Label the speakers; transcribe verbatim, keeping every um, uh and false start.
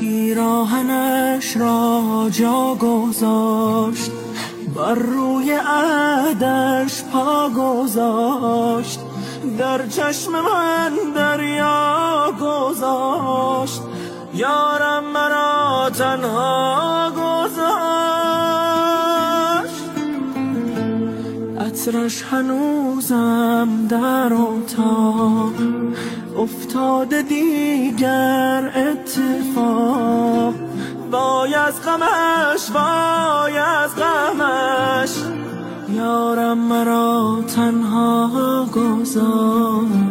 Speaker 1: پیراهنش را جا گذاشت، بر روی عهدش پا گذاشت، در چشم من دریا گذاشت، یارم مرا تنها گذاشت. عطرش هنوزم در اتاق افتاده دیگر اتفاق، وای از غمش وای از غمش، یارم مرا تنها گذاشت.